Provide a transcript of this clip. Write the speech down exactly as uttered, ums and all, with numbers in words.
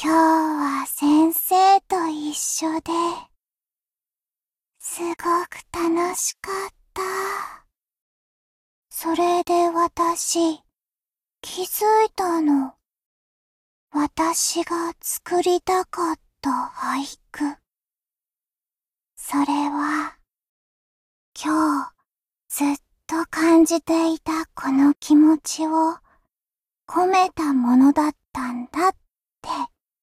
今日は先生と一緒で、すごく楽しかった。それで私、気づいたの。私が作りたかった俳句。それは、今日ずっと感じていたこの気持ちを込めたものだったんだって